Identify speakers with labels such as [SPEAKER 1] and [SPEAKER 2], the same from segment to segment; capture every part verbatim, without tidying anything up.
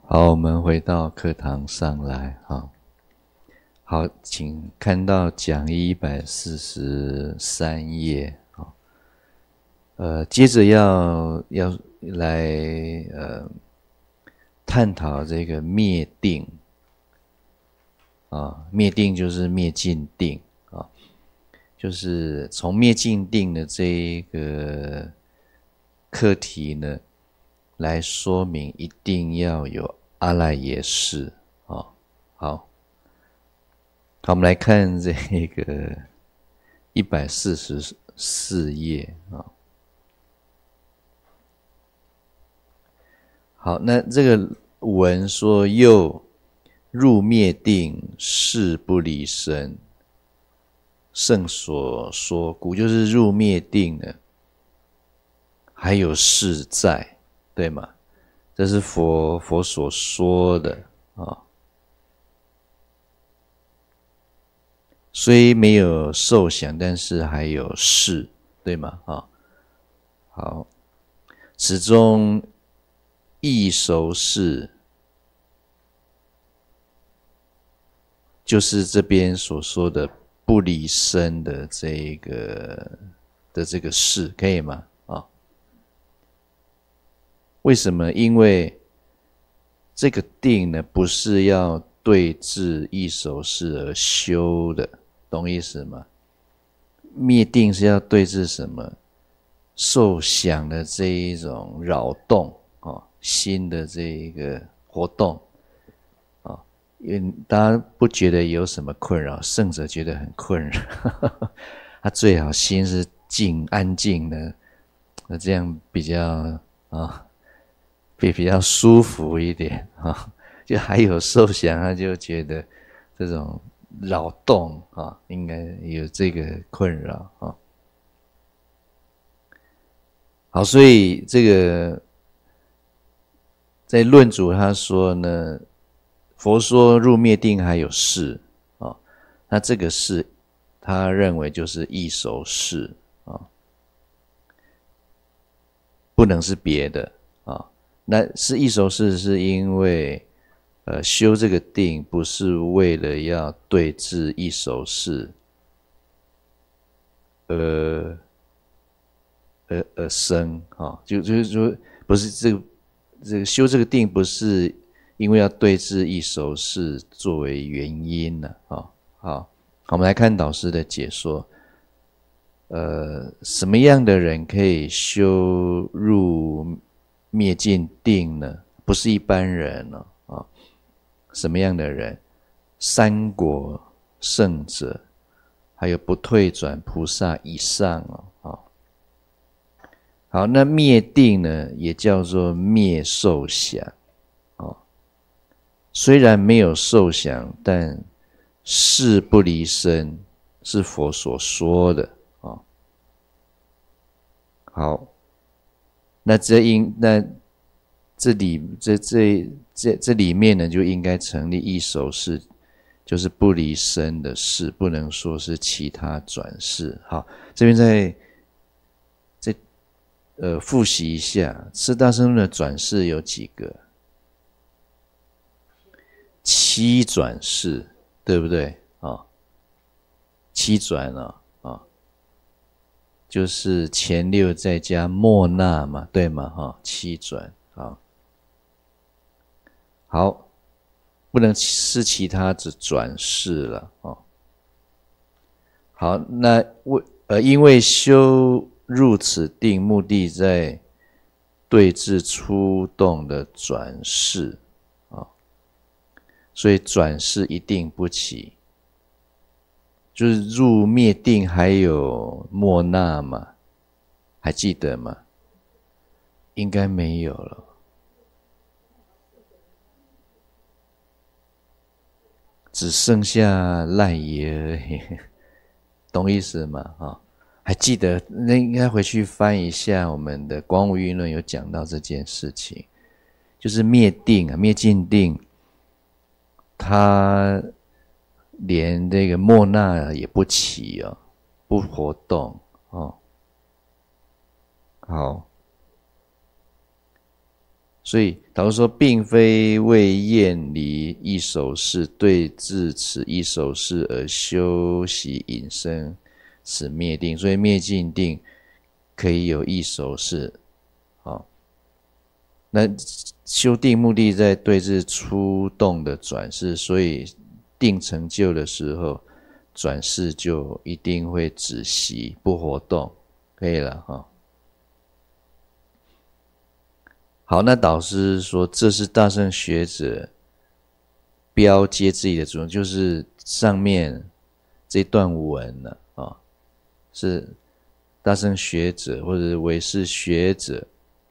[SPEAKER 1] 好，我们回到课堂上来哈。好，请看到讲义一百四十三页啊。呃，接着要要来呃探讨这个灭定啊，灭定就是灭尽定啊，就是从灭尽定的这一个课题呢，来说明一定要有阿赖耶识啊。好，好，我们来看这个一百四十四页啊。好，那这个文说又入灭定，事不离身，圣所说故，就是入灭定了，还有事在，对吗？这是佛佛所说的啊。虽没有受想，但是还有事，对吗？啊，好，此中异熟识，就是这边所说的不离身的这个的这个事，可以吗？啊，为什么？因为这个定呢，不是要对治异熟识而修的，懂意思吗？灭定是要对治什么？受想的这一种扰动啊，心的这一个活动啊，因为大家不觉得有什么困扰，圣者觉得很困扰，他最好心是静安静的，那这样比较啊，比比较舒服一点啊。就还有受想，他就觉得这种扰动啊，应该有这个困扰啊。好，所以这个在论主他说呢，佛说入灭定还有事啊，那这个事他认为就是异熟识啊，不能是别的啊。那是异熟识，是因为呃修这个定不是为了要对治异熟识，呃。而而生啊，就就是说，不是这个这个修这个定，不是因为要对治异熟识作为原因呢啊。好，我们来看导师的解说。呃，什么样的人可以修入灭尽定呢？不是一般人呢啊。什么样的人？三果圣者，还有不退转菩萨以上哦。好，那灭定呢，也叫做灭受想，哦，虽然没有受想，但事不离身，是佛所说的，哦。好，那这应那这里这这这这里面呢，就应该成立异熟识，就是不离身的事，不能说是其他转世。好，这边在。呃，复习一下，四大圣论的转世有几个？七转世，对不对啊？哦，七转啊，啊，哦，就是前六再加末那嘛，对吗？哈，哦，七转，好，好，不能是其他的转世了哦。好，那为呃，因为修入此定，目的在对治出动的转世啊，所以转世一定不起。就是入灭定还有末那嘛，还记得吗？应该没有了，只剩下赖耶而已，懂意思吗？啊。还记得，那应该回去翻一下我们的《广武运论》，有讲到这件事情，就是灭定啊，灭尽定，它连这个末那也不起哦，不活动哦。好， 所以导师说，并非为厌离一手事，对治此一手事而修习引生此灭定，所以灭尽定可以有一手事。好，那修定目的在对治出动的转世，所以定成就的时候，转世就一定会止息不活动，可以了哈。好，那导师说，这是大乘学者标接自己的主张，就是上面这段文呢、啊哦，是大乘学者或者唯识学者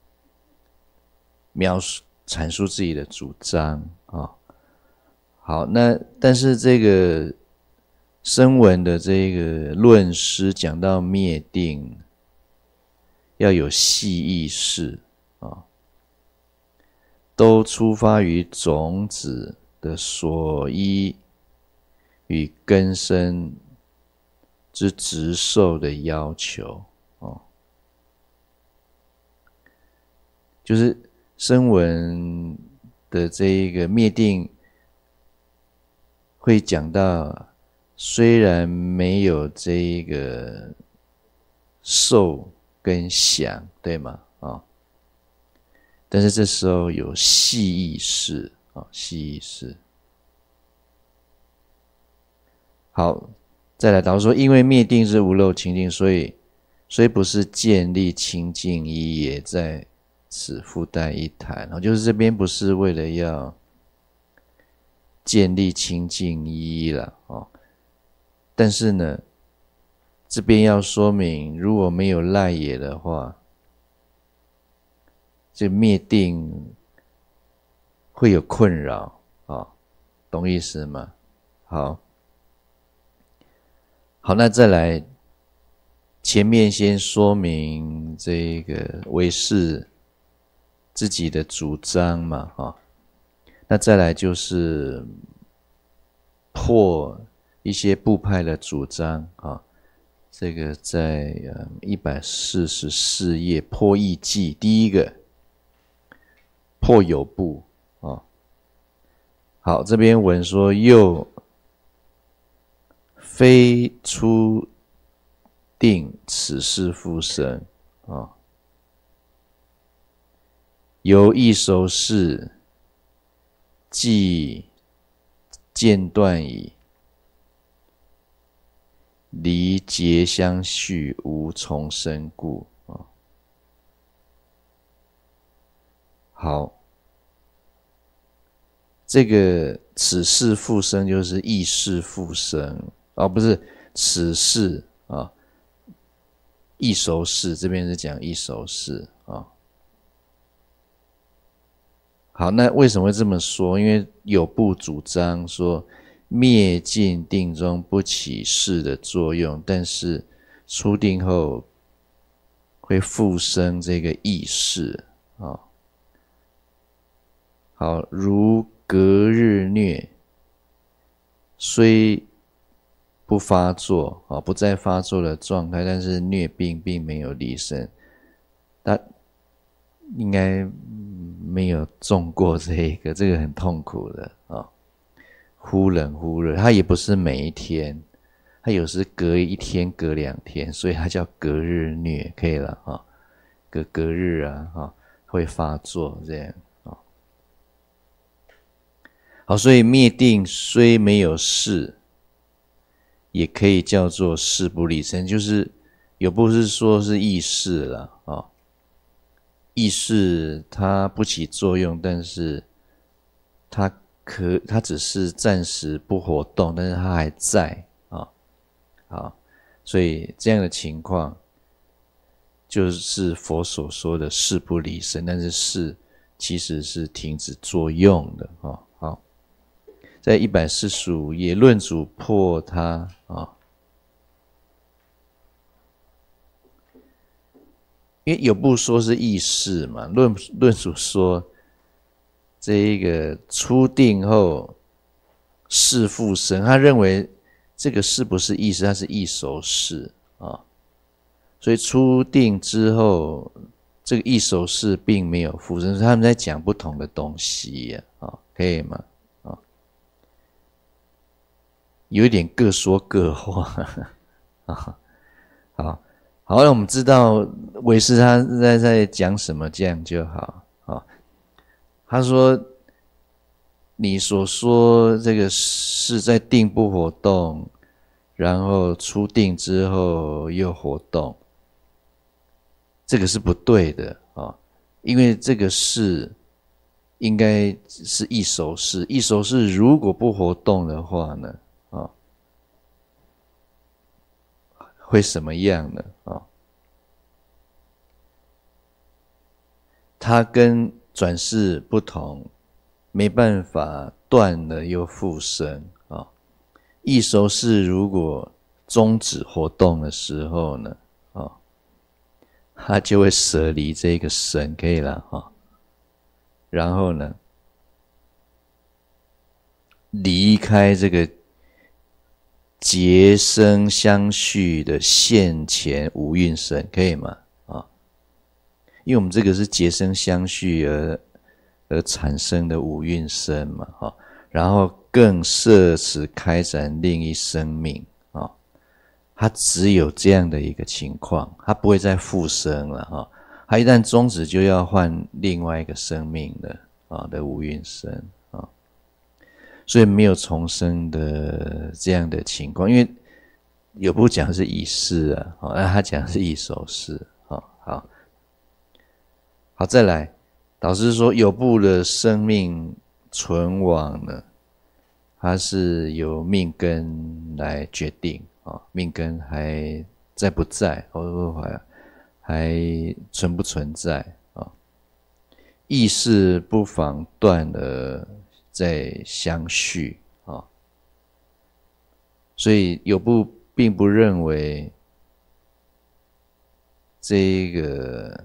[SPEAKER 1] 描述阐述自己的主张啊、哦。好，那但是这个声闻的这个论师讲到灭定，要有细意识啊。哦，都出发于种子的所依与根生之直受的要求哦，就是声闻的这一个灭定会讲到，虽然没有这一个受跟想，对吗？哦，但是这时候有细意识啊，细意识。好，再来导师说，因为灭定是无漏清净，所以虽不是建立清净一，也在此附带一谈。就是这边不是为了要建立清净一了哦，但是呢，这边要说明，如果没有赖也的话，这灭定会有困扰啊、哦，懂意思吗？好，好，那再来，前面先说明这个唯识自己的主张嘛，哈、哦，那再来就是破一些部派的主张啊、哦，这个在呃一百四十四页破义记第一个。破有部啊、哦，好，这边文说又非出定此事复生啊、哦，由一手事即间断矣，离结相续，无从生故啊。哦，好，这个此事复生就是意识复生，哦，不是此事啊，一手事这边是讲一手事啊。好，那为什么会这么说？因为有部主张说灭尽定中不起事的作用，但是出定后会复生这个意识啊。好，如隔日疟，虽不发作啊，不再发作的状态，但是疟病并没有离身。他应该没有中过这个，这个很痛苦的啊，忽冷忽热，它也不是每一天，它有时隔一天、隔两天，所以它叫隔日疟，可以了啊，隔隔日啊，啊会发作这样。好，所以灭定虽没有事，也可以叫做事不离身，就是有部是说是意识了啊、哦，意识它不起作用，但是它可它只是暂时不活动，但是它还在啊、哦，好，所以这样的情况就是佛所说的事不离身，但是事其实是停止作用的啊、哦。好。在一百四十五页，论主破他啊，因为有部说是意识嘛，论论主说这一个出定后事复生，他认为这个事不是意识，它是一手事啊，所以出定之后这个一手式并没有附身，他们在讲不同的东西呀、啊哦，可以吗？啊、哦，有一点各说各话啊。好，好，那我们知道唯识他在在讲什么，这样就好。哦，他说，你所说这个是在定不活动，然后出定之后又活动，这个是不对的啊、哦，因为这个是应该是一手式，一手式如果不活动的话呢，啊、哦，会什么样呢？啊、哦，它跟转世不同，没办法断了又复生啊、哦。一手式如果终止活动的时候呢，啊、哦，它就会舍离这个身，可以了啊、哦。然后呢，离开这个结生相续的现前无蕴身，可以吗？啊、哦，因为我们这个是结生相续而而产生的五蕴身嘛，哈，然后更摄持开展另一生命啊，它只有这样的一个情况，它不会再复生了哈，它一旦终止就要换另外一个生命了啊的五蕴身啊，所以没有重生的这样的情况，因为有部讲是一世啊，那他讲是一手式，好好好，再来。导师说，有部的生命存亡呢，它是由命根来决定啊，命根还在不在，或者还还存不存在啊？意识不妨断了再相续啊，所以有部并不认为这个。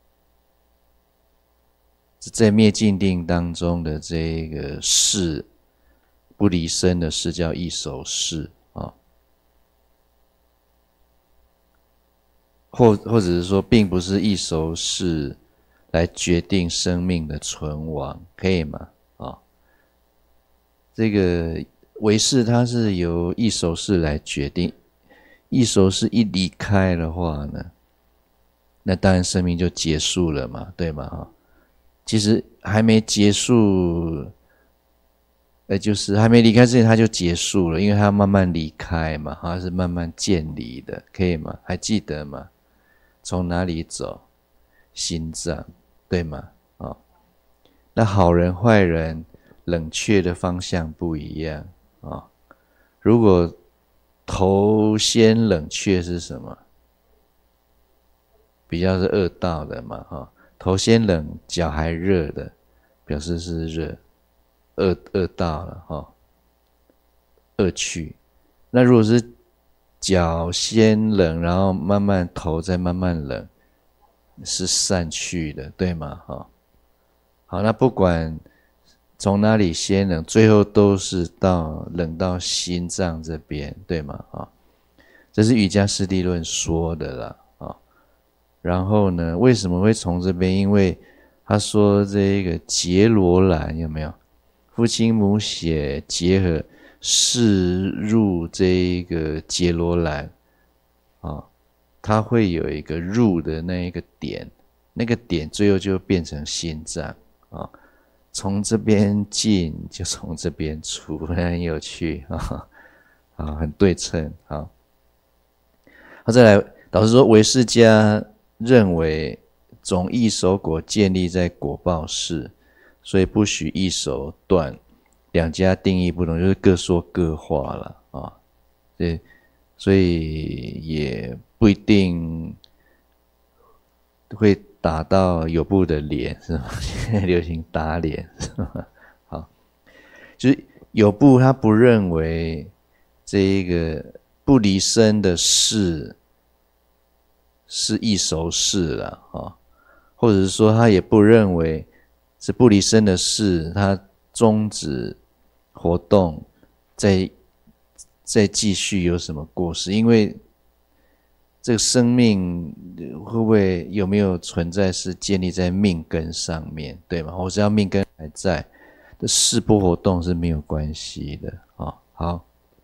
[SPEAKER 1] 在灭尽定当中的这个事不离身的事叫一手事啊，或或者是说，并不是一手事来决定生命的存亡，可以吗？啊，这个唯识它是由一手事来决定，一手事一离开的话呢，那当然生命就结束了嘛，对吗？啊。其实还没结束，呃，就是还没离开之前他就结束了，因为他要慢慢离开嘛，他是慢慢渐离的，可以吗？还记得吗？从哪里走？心脏，对吗？啊、哦，那好人坏人冷却的方向不一样啊、哦。如果头先冷却是什么？比较是恶道的嘛，哈、哦。头先冷，脚还热的，表示是热，饿饿到了哈，饿去。那如果是脚先冷，然后慢慢头再慢慢冷，是散去的，对吗？哈，好，那不管从哪里先冷，最后都是到冷到心脏这边，对吗？哈，这是瑜伽师地论说的啦。然后呢，为什么会从这边？因为他说这个结罗兰有没有？父亲母血结合释入这个结罗兰啊，它会有一个入的那一个点，那个点最后就变成心脏啊。从这边进就从这边出，很有趣啊，啊，很对称啊。好，再来，导师说唯识家认为总一手果建立在果报事，所以不许一手断。两家定义不同，就是各说各话了啊。对，所以也不一定会打到有部的脸，是吗？现在流行打脸，是吗？好，就是有部他不认为这一个不离身的事是一手事了啊，或者是说他也不认为是不离身的事，他终止活动再再继续有什么过失，因为这个生命会不会有没有存在是建立在命根上面，对吗？或是要命根还在，这识波活动是没有关系的啊、哦。好，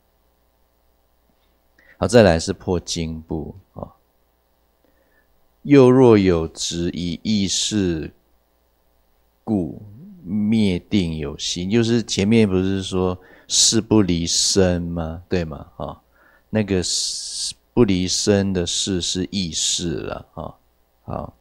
[SPEAKER 1] 好，再来是破经部啊、哦。又若有执以意识故灭定有心，就是前面不是说事不离身吗？对吗？啊、哦，那个不离身的事是意识了啊、哦。好，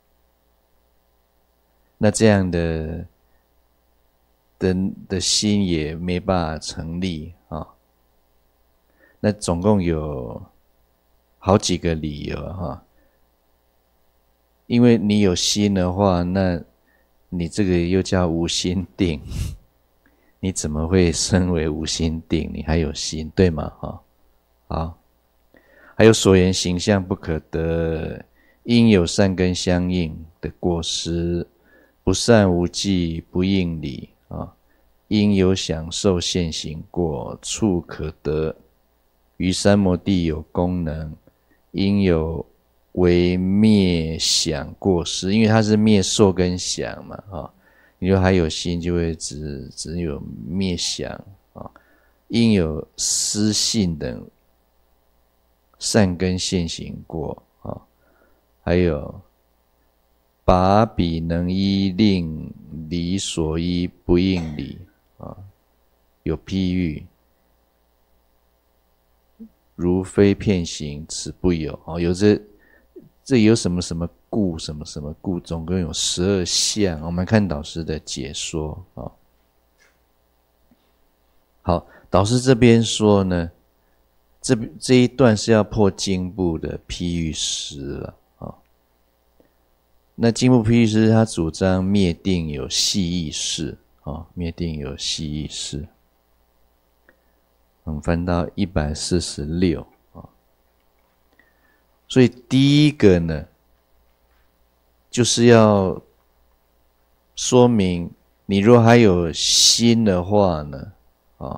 [SPEAKER 1] 那这样的的的心也没办法成立啊、哦。那总共有好几个理由哈、哦。因为你有心的话，那你这个又叫无心定，你怎么会升为无心定？你还有心，对吗？哈，好，还有所言形象不可得，应有善根相应的过失，不善无记，不应理啊，应有享受现行过，处可得，于三摩地有功能，应有为灭想过失，因为它是灭受跟想嘛，哈、哦，你说还有心，就会只只有灭想啊、哦，应有思性等善根现行过啊、哦，还有把彼能依令理所依不应理啊、哦，有譬喻，如非片行，此不有啊、哦，有这。这有什么什么故，什么什么故，总共有十二项。我们看导师的解说啊、哦。好，导师这边说呢，这这一段是要破经部的譬喻诗了啊、哦。那经部譬喻诗，他主张灭定有系意识啊、哦，灭定有系意识。我们翻到一百四十六。所以第一个呢，就是要说明你若还有心的话呢，啊，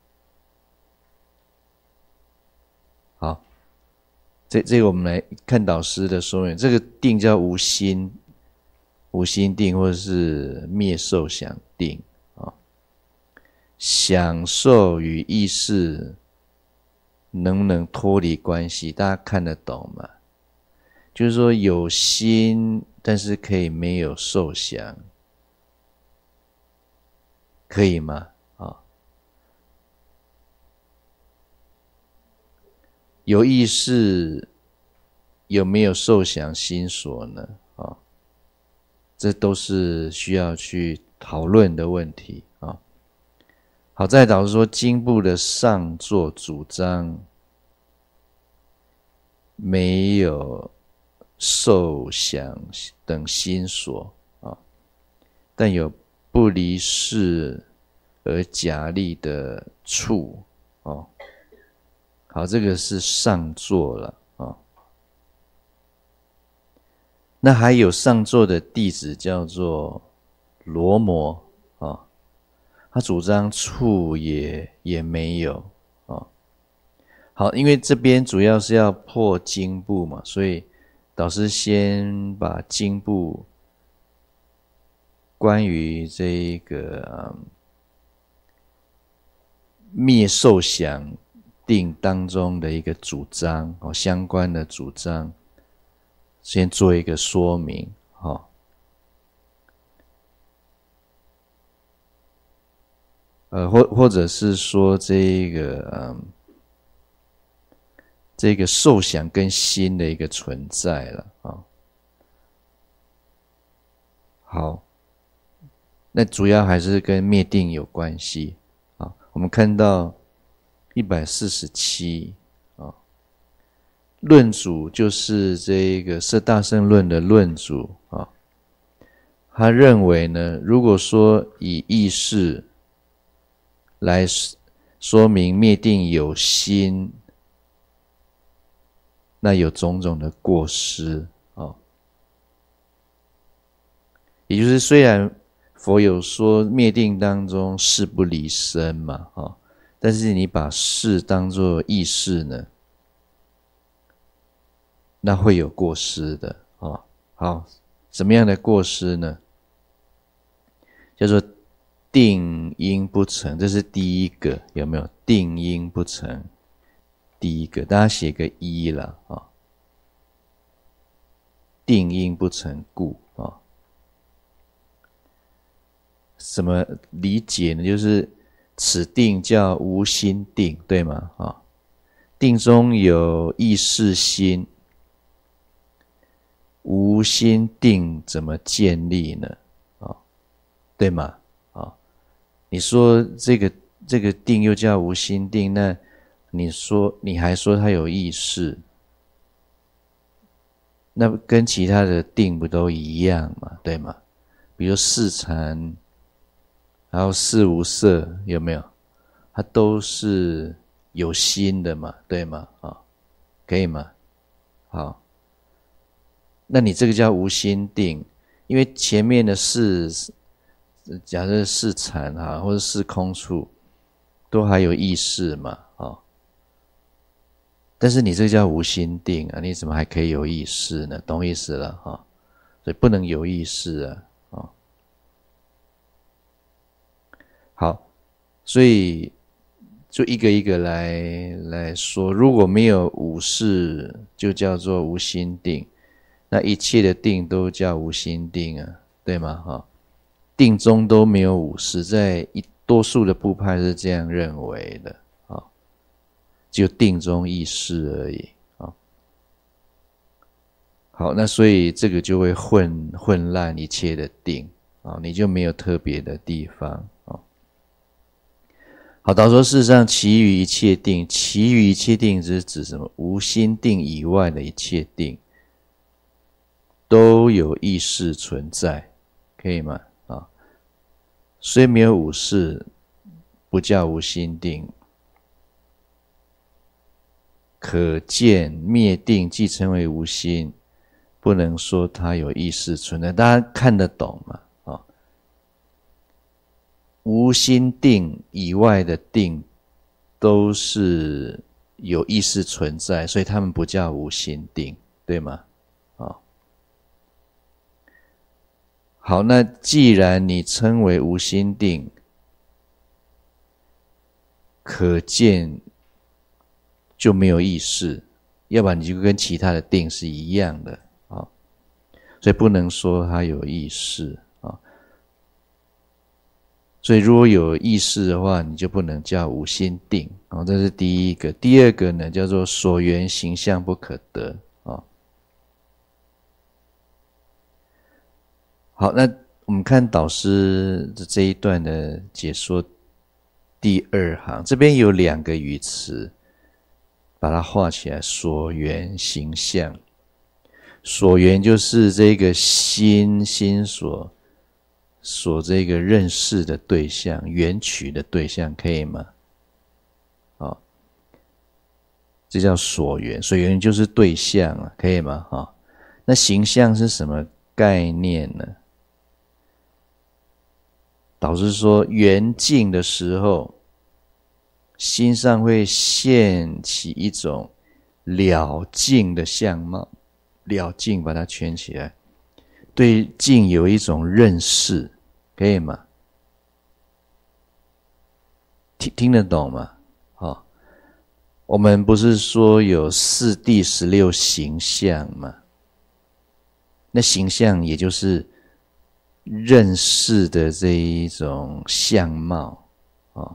[SPEAKER 1] 好，这这个我们来看导师的说明，这个定叫无心，无心定或者是灭受想定啊，享受与意识能不能脱离关系？大家看得懂吗？就是说有心，但是可以没有受想，可以吗？啊，有意识，有没有受想心所呢？啊，这都是需要去讨论的问题啊。好在导师说，经部的上座主张没有受想等心所啊，但有不离事而假立的处哦。好，这个是上座了啊。那还有上座的弟子叫做罗摩啊。他主张处也也没有啊、哦。好，因为这边主要是要破经部嘛，所以导师先把经部关于这个、嗯、灭受想定当中的一个主张哦，相关的主张，先做一个说明哦。呃，或或者是说这个嗯，这个受想跟心的一个存在了啊、哦。好，那主要还是跟灭定有关系啊、哦。我们看到一百四十七啊，论主就是这个《摄大乘论》的论主啊、哦，他认为呢，如果说以意识来说明灭定有心，那有种种的过失啊、哦。也就是虽然佛有说灭定当中事不离身嘛，啊、哦，但是你把事当作意识呢， 那会有过失的啊。好，什么样的过失呢？叫做定因不成，这是第一个，有没有？定因不成，第一个，大家写个一啦啊。定因不成故啊。什么理解呢？就是此定叫无心定，对吗？啊，定中有意识心，无心定怎么建立呢？啊，对吗？啊，你说这个这个定又叫无心定，那你说你还说它有意识，那跟其他的定不都一样嘛？对吗？比如四禅。然后四无色有没有？它都是有心的嘛，对吗？啊，可以吗？好，那你这个叫无心定，因为前面的四，假设四禅哈，或者四空处，都还有意识嘛，啊，但是你这个叫无心定啊，你怎么还可以有意识呢？懂意思了哈？所以不能有意识啊。好，所以就一个一个来来说，如果没有五事，就叫做无心定，那一切的定都叫无心定啊，对吗？哈，定中都没有五事，在一多数的部派是这样认为的啊，只有定中意识而已啊。好，那所以这个就会混混乱一切的定啊，你就没有特别的地方啊。好，导说事实上，其余一切定，其余一切定是指什么？无心定以外的一切定，都有意识存在，可以吗？啊，虽没有五事，不叫无心定。可见灭定既称为无心，不能说它有意识存在。大家看得懂吗？啊，无心定以外的定都是有意识存在，所以他们不叫无心定，对吗？啊，好，那既然你称为无心定，可见就没有意识，要不然你就跟其他的定是一样的啊，所以不能说它有意识啊。所以如果有意识的话，你就不能叫无心定啊，这是第一个。第二个呢，叫做所缘形象不可得啊。好，那我们看导师的这一段的解说，第二行这边有两个语词，把它画起来。所缘形象，所缘就是这个心心所。所这个认识的对象，缘取的对象，可以吗？哦，这叫所缘，所缘就是对象啊，可以吗？哈、哦，那形象是什么概念呢？导师说，缘尽的时候，心上会现起一种了尽的相貌，了尽把它圈起来，对尽有一种认识。可以吗？听听得懂吗？哦，我们不是说有四谛十六形象吗？那形象也就是认识的这一种相貌哦。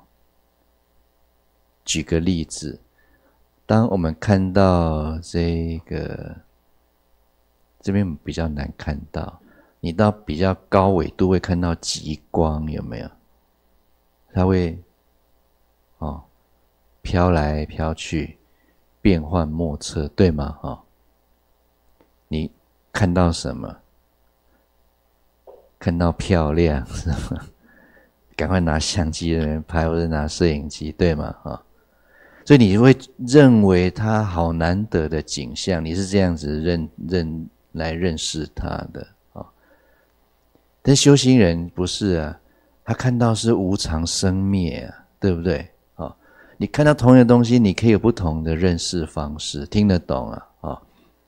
[SPEAKER 1] 举个例子，当我们看到这个，这边比较难看到。你到比较高纬度会看到极光，有没有？它会哦飘来飘去，变幻莫测，对吗？哦，你看到什么？看到漂亮是吗？赶快拿相机的人拍，或者拿摄影机，对吗？哦，所以你会认为它好难得的景象，你是这样子认认来认识它的。但修行人不是啊，他看到是无常生灭啊，对不对？哦，你看到同样的东西，你可以有不同的认识方式，听得懂啊？哦，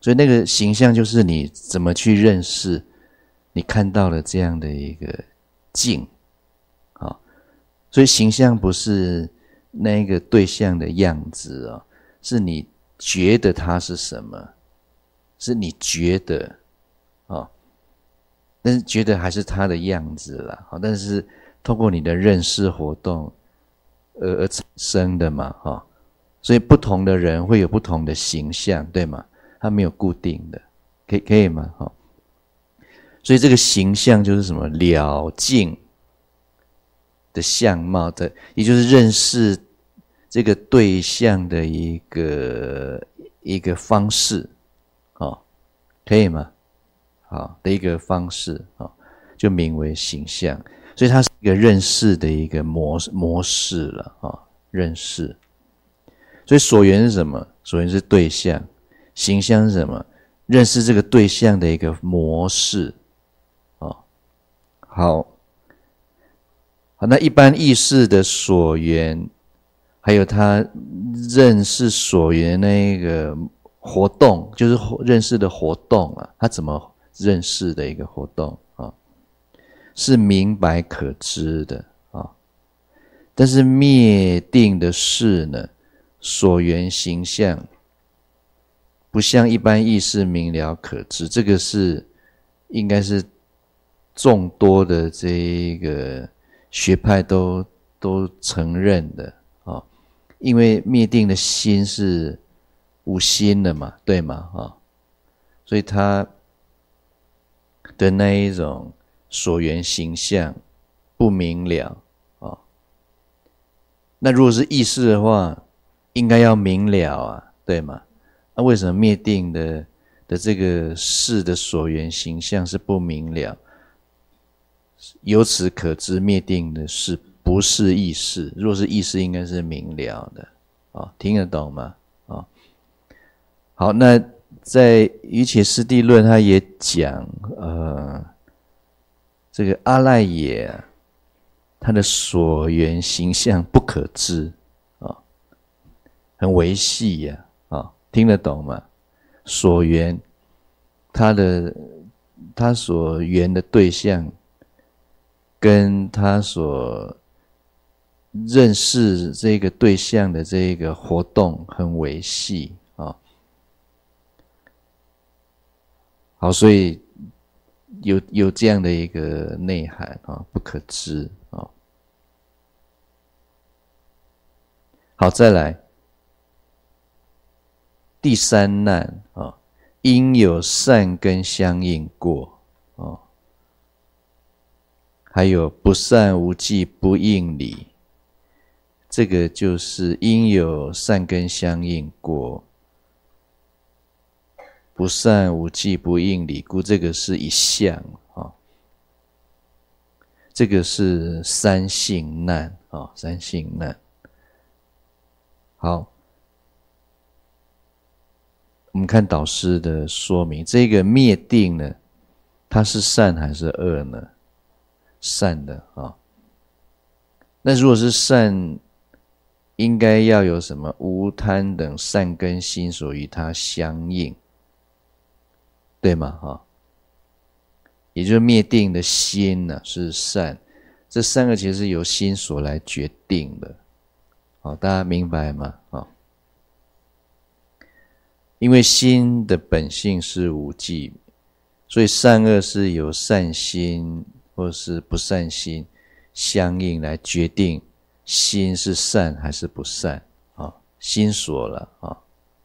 [SPEAKER 1] 所以那个形象就是你怎么去认识你看到了这样的一个境啊。所以形象不是那个对象的样子啊，是你觉得它是什么，是你觉得啊，但是觉得还是它的样子啦。但是透过你的认识活动而而产生的嘛，哈，所以不同的人会有不同的形象，对吗？它没有固定的，可以可以吗？哈，所以这个形象就是什么？了境的相貌的，也就是认识这个对象的一个一个方式，哦，可以吗？好的一个方式，哦，就名为形象。所以它是一个认识的一个模模式了，哦，认识。所以所缘是什么？所缘是对象，形象是什么？认识这个对象的一个模式，哦，好。好，那一般意识的所缘，还有他认识所缘那个活动，就是认识的活动啊，他怎么认识的一个活动啊，是明白可知的啊。但是灭定的事呢，所缘形象不像一般意识明了可知，这个是应该是众多的这一个学派都都承认的啊，因为灭定的心是无心的嘛，对吗？啊，所以他的那一种所缘形象不明了啊。那如果是意识的话，应该要明了啊，对吗？那为什么灭定的的这个事的所缘形象是不明了？由此可知，灭定的事不是意识。若是意识，应该是明了的啊，听得懂吗？啊，好，那在《瑜伽师地论》他也讲，呃，这个阿赖耶啊，他的所缘形象不可知啊，很微细呀，啊，听得懂吗？所缘，他的他所缘的对象，跟他所认识这个对象的这个活动很微细啊。好，所以有有这样的一个内涵啊，不可知啊。好，再来第三难啊，因有善根相应过啊。还有不善无记不应理，这个就是因有善根相应过，不善无记不应理故，这个是一项啊，这个是三性难啊，三性难。好，我们看导师的说明，这个灭定呢，它是善还是恶呢？善的啊，那如果是善，应该要有什么无贪等善根心所与它相应，对吗？哈，也就是灭定的心呢，是善，这三个其实是由心所来决定的，好，大家明白吗？啊，因为心的本性是无记，所以善恶是由善心或是不善心相应来决定心是善还是不善啊，心所了啊。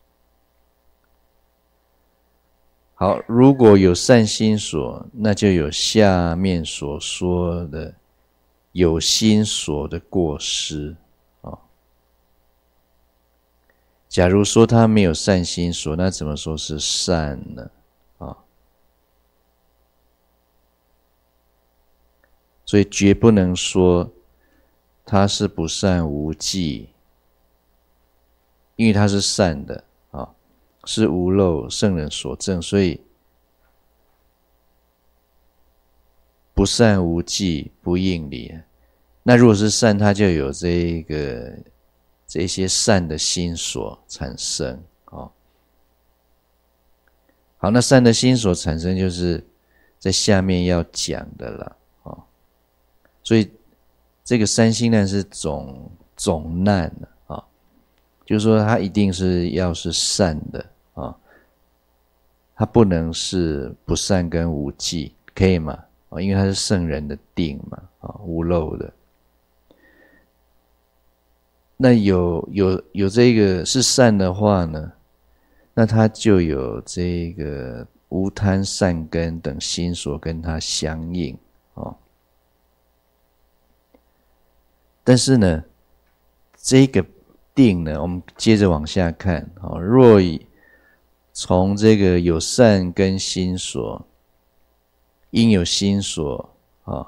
[SPEAKER 1] 好，如果有善心所，那就有下面所说的有心所的过失啊。假如说他没有善心所，那怎么说是善呢？啊，所以绝不能说他是不善无记，因为他是善的啊，是无漏圣人所证，所以不善无记不应理。那如果是善，他就有这个这些善的心所产生啊。 好，那善的心所产生就是在下面要讲的了哦。所以这个三星难是总总难啊、哦，就是说它一定是要是善的啊、哦，它不能是不善跟无记，可以吗？哦，因为它是圣人的定嘛，啊、哦，无漏的。那有有有这个是善的话呢，那它就有这个无贪善根等心所跟它相应哦。但是呢，这个定呢，我们接着往下看哦。若以从这个有善根心所，应有心所啊，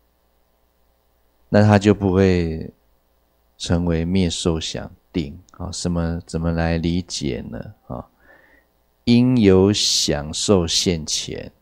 [SPEAKER 1] 那它就不会成为灭受想定啊。什么怎么来理解呢？啊，应有享受现前。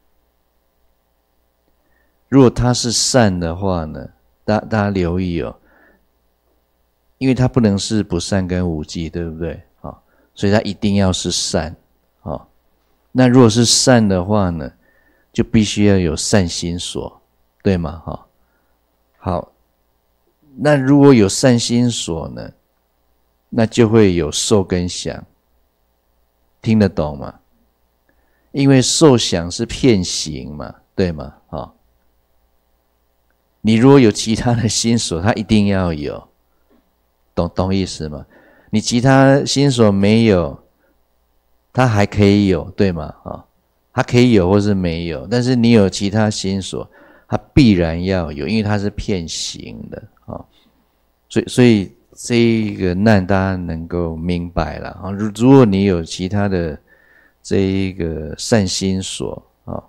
[SPEAKER 1] 如果它是善的话呢，大大家留意哦，因为它不能是不善跟无记，对不对？啊，所以它一定要是善啊。那如果是善的话呢，就必须要有善心所，对吗？哈，好，那如果有善心所呢，那就会有受跟想，听得懂吗？因为受想是骗行嘛，对吗？哈，你如果有其他的心所，它一定要有，懂懂意思吗？你其他心所没有，它还可以有，对吗？啊，它可以有或是没有，但是你有其他心所，它必然要有，因为它是骗行的啊。所以，所以这一个难大家能够明白了啊。如如果你有其他的这一个善心所啊，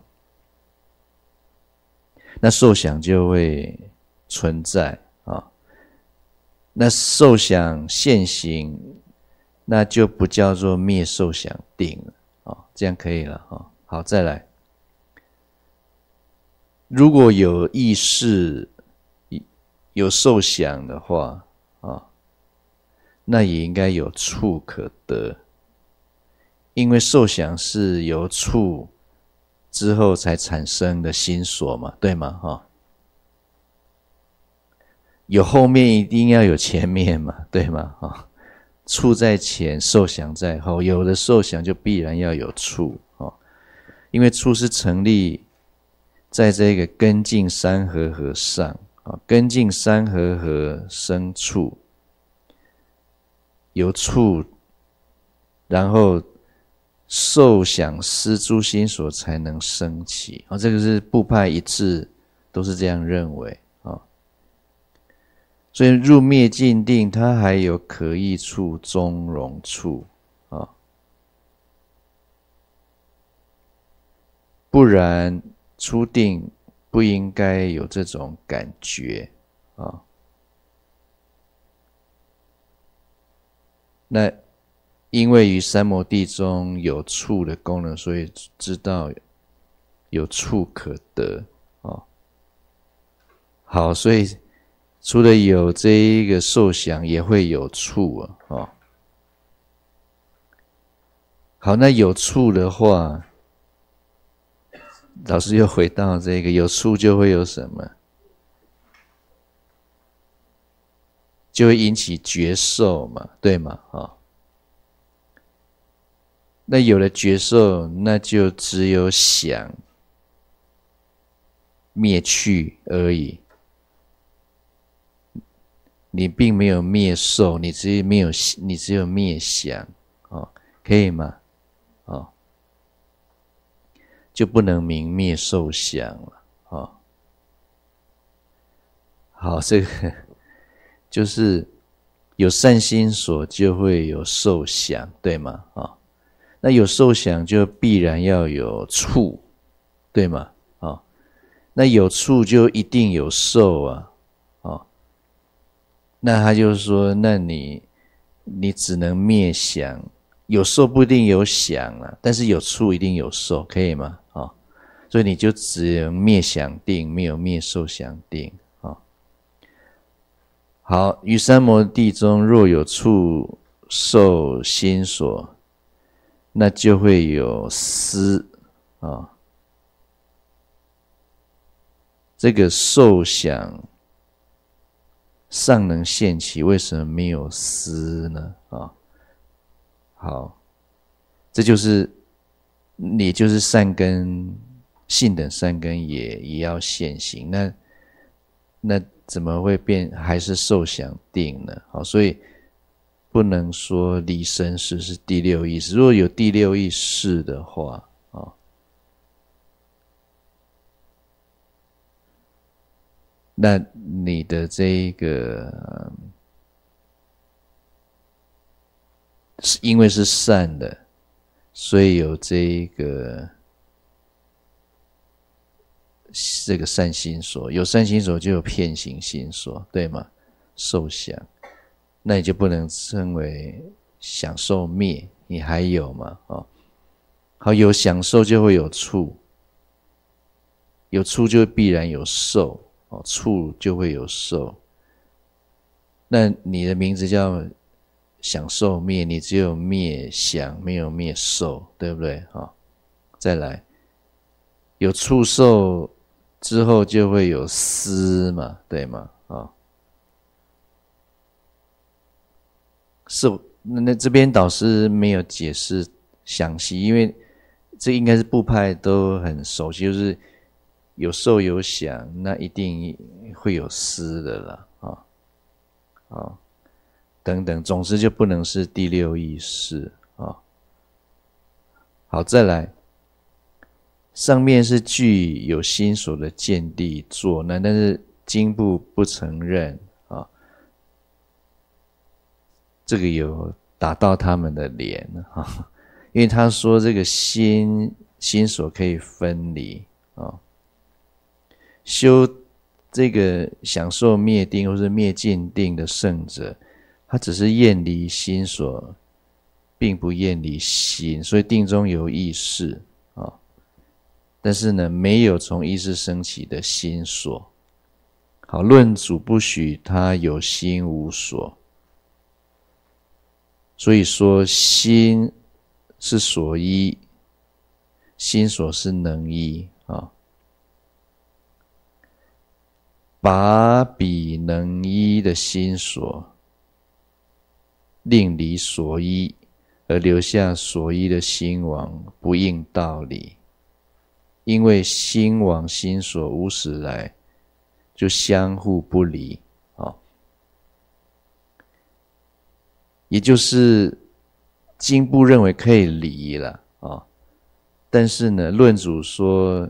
[SPEAKER 1] 那受想就会存在啊。那受想现行，那就不叫做灭受想定了啊。这样可以了啊。好，再来。如果有意识、有受想的话啊，那也应该有处可得，因为受想是由处之后才产生的心所嘛，对吗？哈，有后面一定要有前面嘛，对吗？哈，处在前，受想在后，有的受想就必然要有处哦，因为处是成立在这个根境三和合上啊，根境三和合生处，由处，然后受想思诸心所才能生起啊，这个是部派一致都是这样认为啊。所以入灭尽定，它还有可益处、中容处啊，不然初定不应该有这种感觉啊。那因为于三摩地中有处的功能，所以知道有处可得啊。好，所以除了有这一个受想，也会有处啊。哦，好，那有处的话，老师又回到这个有处就会有什么？就会引起觉受嘛，对吗？哦，那有了觉受，那就只有想灭去而已。你并没有灭受，你只有没有你只有灭想，哦，可以吗？哦，就不能明灭受想了，哦。好，这个就是有善心所就会有受想，对吗？哦，那有受想就必然要有处，对吗？哦，那有处就一定有受啊。那他就说，那你你只能灭想，有受不一定有想啊，但是有处一定有受，可以吗？哦，所以你就只能灭想定，没有灭受想定。哦，好，于三摩地中若有处受心所，那就会有思啊，这个受想尚能现起，为什么没有思呢？啊，好，这就是也就是善根性等善根也也要现行，那那怎么会变还是受想定呢？好，所以不能说离生识是第六意识。如果有第六意识的话，啊，那你的这一个是因为是善的，所以有这一个这个善心所，有善心所就有遍行心所，对吗？受想，那你就不能称为享受灭，你还有嘛？哦，好，有享受就会有处，有处就必然有受，哦，处就会有受。那你的名字叫享受灭，你只有灭想，没有灭受，对不对？哦，再来，有处受之后就会有思嘛，对吗？哦，受，那这边导师没有解释详细，因为这应该是部派都很熟悉，就是有受有想，那一定会有思的啦，啊、哦，好、哦，等等，总之就不能是第六意识啊、哦。好，再来，上面是具有心所的见地作难，但是经部不承认啊、哦，这个有打到他们的脸啊、哦，因为他说这个心心所可以分离啊、哦，修这个享受灭定或是灭尽定的圣者，他只是厌离心所，并不厌离心，所以定中有意识啊、哦，但是呢，没有从意识升起的心所。好，论主不许他有心无所，所以说心是所依，心所是能依啊、哦。把彼能依的心所另离所依，而留下所依的心王，不应道理。因为心王心所无始来就相互不离、哦、也就是经部认为可以离了、哦、但是呢，论主说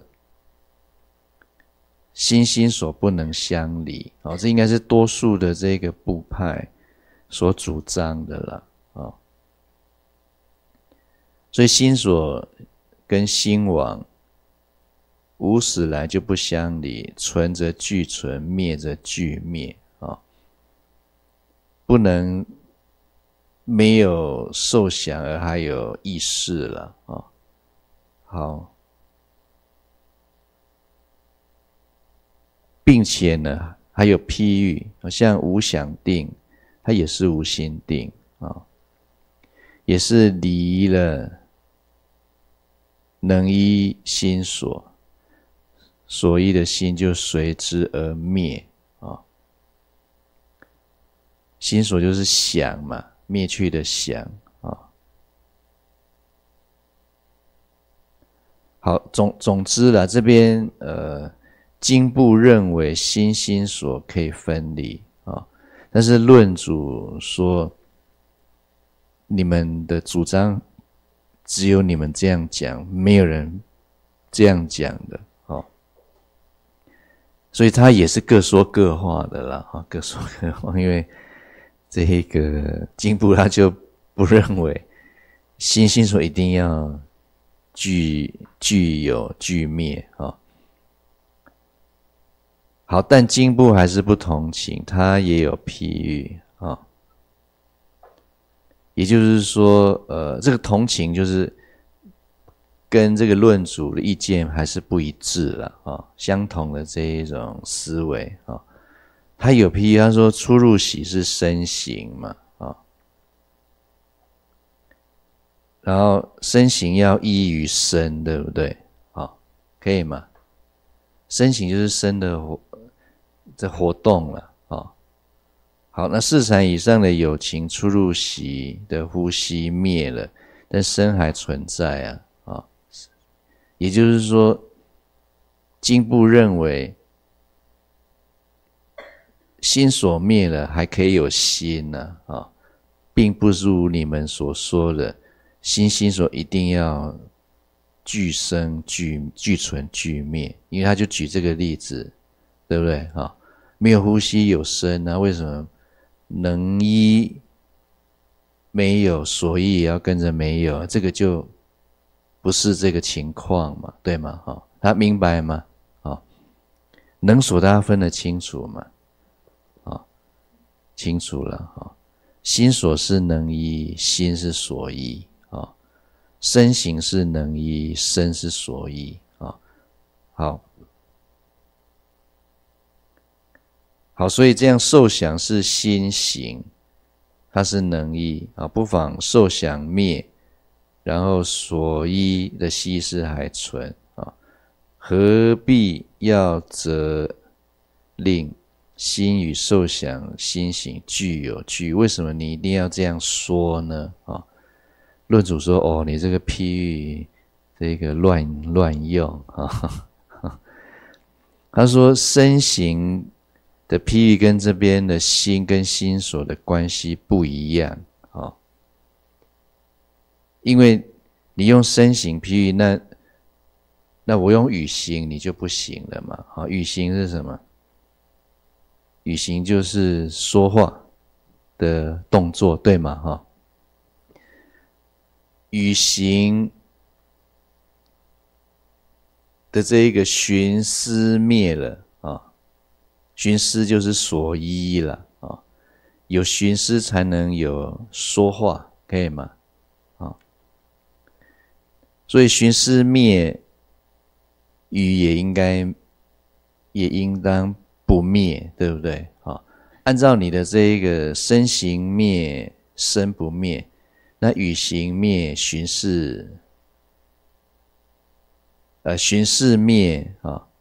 [SPEAKER 1] 心心所不能相离、哦、这应该是多数的这个部派所主张的了、哦、所以心所跟心王无始来就不相离，存则俱存，灭则俱灭、哦、不能没有受想而还有意识了、哦、好，并且呢还有譬喻，像无想定它也是无心定、哦、也是离了能依心所，所依的心就随之而灭、哦、心所就是想嘛，灭去的想、哦、好，总总之啦，这边呃经部认为心心所可以分离、哦、但是论主说你们的主张只有你们这样讲，没有人这样讲的、哦，所以他也是各说各话的啦，各说各话，因为这个经部他就不认为心心所一定要具具有具灭、哦、好，但经部还是不同情，他也有譬喻、哦、也就是说呃，这个同情就是跟这个论主的意见还是不一致了、哦、相同的这一种思维、哦、他有譬喻，他说出入喜是身形嘛、哦、然后身形要依于身，对不对、 可以吗？身形就是身的活这活动了啊、哦。好，那四禅以上的有情出入息的呼吸灭了，但身还存在啊啊、哦。也就是说，经部认为心所灭了，还可以有心呢啊、哦，并不如你们所说的心心所一定要俱生俱俱存俱灭，因为他就举这个例子，对不对啊、哦？没有呼吸有生啊，为什么能依没有，所以也要跟着没有？这个就不是这个情况嘛，对吗？哈、哦，他明白吗？啊、哦，能所大家分得清楚吗？啊、哦，清楚了哈、哦。心所是能依，心是所依啊、哦。身形是能依，身是所依啊、哦。好，好，所以这样受想是心行，它是能依啊，不妨受想灭，然后所依的息事还存啊，何必要责令心与受想心行俱有俱？为什么你一定要这样说呢？啊，论主说：“哦，你这个譬喻，这个乱乱用啊。”他说：“身形的譬喻跟这边的心跟心所的关系不一样啊、哦，因为你用身形譬喻，那那我用语行你就不行了嘛。啊、哦，语行是什么？语行就是说话的动作，对吗？哈、哦，语行的这一个寻思灭了啊、哦，寻思就是所依了啊、哦，有寻思才能有说话，可以吗？啊、哦，所以寻思灭，语也应该也应当不灭，对不对？啊、哦，按照你的这一个身形灭，身不灭，那语行灭，寻思。呃，寻思灭啊、哦，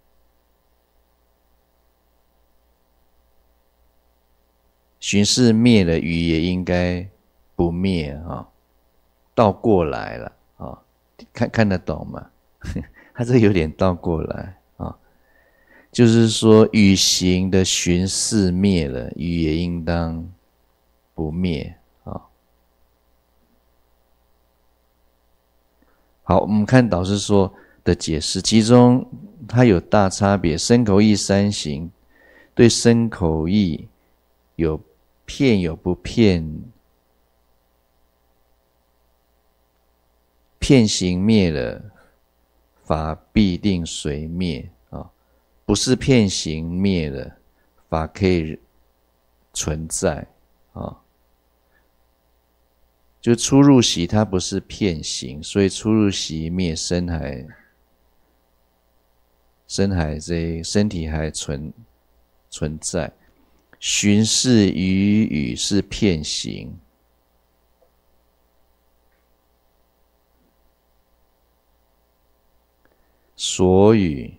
[SPEAKER 1] 寻思灭了，语也应该不灭啊、哦，倒过来了啊、哦，看看得懂吗？他这有点倒过来啊、哦，就是说语行的寻思灭了，语也应当不灭啊、哦。好，我们看导师说的解释，其中它有大差别。身口意三行，对身口意有片有不片，片行灭了，法必定随灭啊、哦！不是片行灭了，法可以存在啊、哦。就出入息它不是片行，所以出入息灭，身还身还这身体还存存在。寻视语语是片行，所以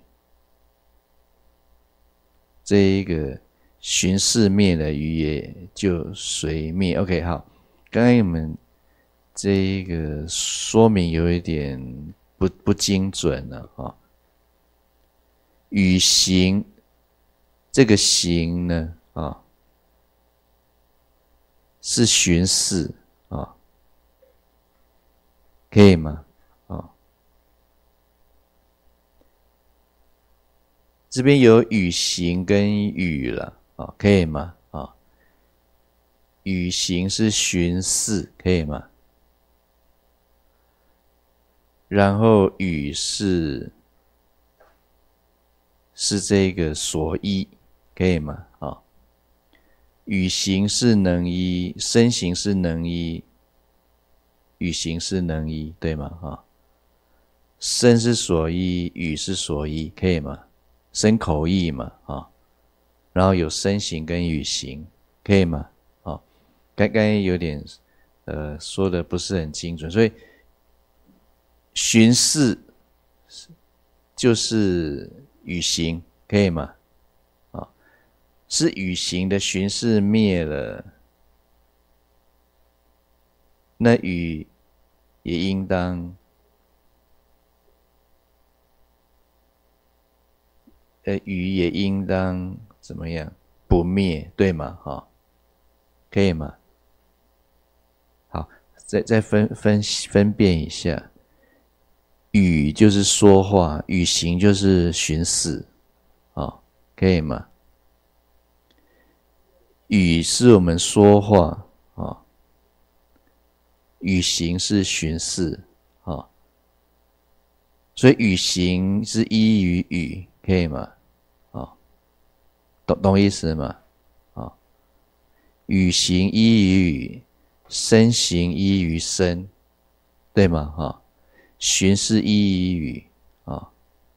[SPEAKER 1] 这一个寻视灭了，语也就随灭。OK， 好，刚才我们这一个说明有一点不不精准了啊、哦。语行这个行呢啊、哦，是寻视啊、哦，可以吗？啊、哦，这边有语行跟语了啊、哦，可以吗？啊、哦，语行是寻视，可以吗？然后语是是这个所依，可以吗？啊、哦，语行是能依，身形是能依，语行是能依，对吗？啊、哦，身是所依，语是所依，可以吗？身口意嘛，啊、哦，然后有身形跟语行，可以吗？啊、哦，刚刚有点呃说的不是很精准，所以寻视就是雨行，可以吗？啊，是雨行的巡视灭了，那雨也应当，呃，雨也应当怎么样？不灭，对吗？哈，可以吗？好，再再分分分辨一下，语就是说话，语行就是巡视，啊，可以吗？语是我们说话，啊，语行是巡视，啊，所以语行是依于语，可以吗？啊，懂懂意思吗？啊，语行依于语，身行依于身，对吗？哈，巡视依于语，啊。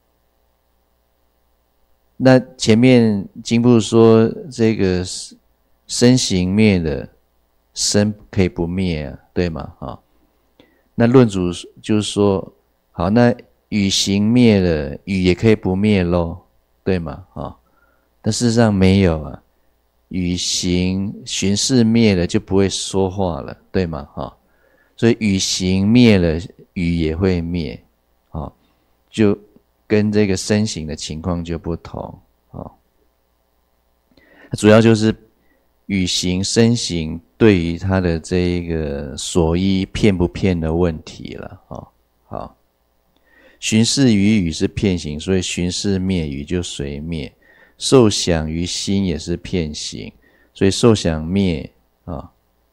[SPEAKER 1] 那前面经部说这个身行灭的，身可以不灭啊，对吗？啊，那论主就是说，好，那语行灭了，语也可以不灭咯，对吗？啊，但事实上没有啊，语行巡视灭了就不会说话了，对吗？啊，所以语行灭了，语也会灭，啊，就跟这个身形的情况就不同，啊，主要就是语行身形对于他的这一个所依骗不骗的问题了，啊，好，巡视于语是骗行，所以巡视灭语就随灭，受想于心也是骗行，所以受想灭啊，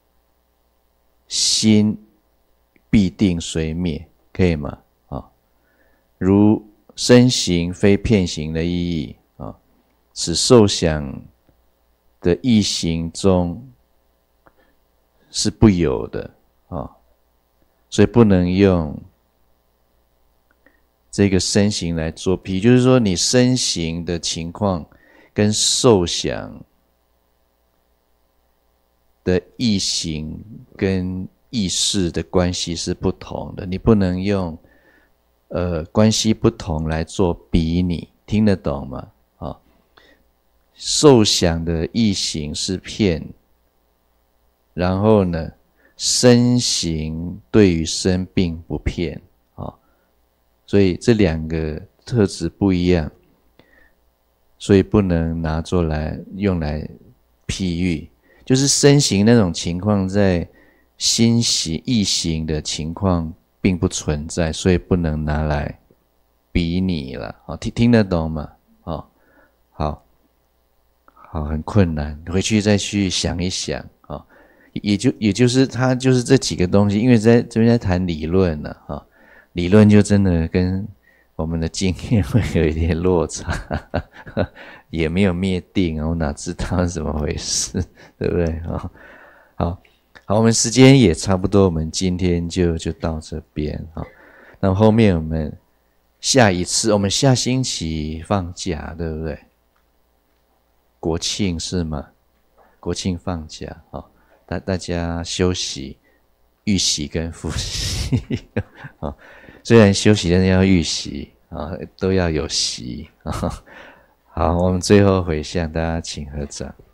[SPEAKER 1] 心必定随灭，可以吗？啊，如身形非骗行的意义啊，此受想的意行中是不有的啊，所以不能用这个身形来做譬，就是说你身形的情况跟受想的意行跟意识的关系是不同的，你不能用呃关系不同来做比拟，听得懂吗？啊，受想的意行是骗，然后呢，身形对于身并不骗啊，所以这两个特质不一样，所以不能拿作来用来譬喻。就是身形那种情况，在心行意行的情况并不存在，所以不能拿来比拟了。好，听听得懂吗？好，好，好，很困难，回去再去想一想啊。也就也就是他就是这几个东西，因为在这边在谈理论呢，哈，理论就真的跟我们的经验会有一点落差，也没有灭定，我哪知道是怎么回事，对不对？好，好，好，我们时间也差不多，我们今天就就到这边，好，那后面我们下一次，我们下星期放假，对不对？国庆是吗？国庆放假，好，大大家休息、预习跟复习，啊，虽然休息，但是要预习啊，都要有习啊。好，我们最后回向，大家请合掌。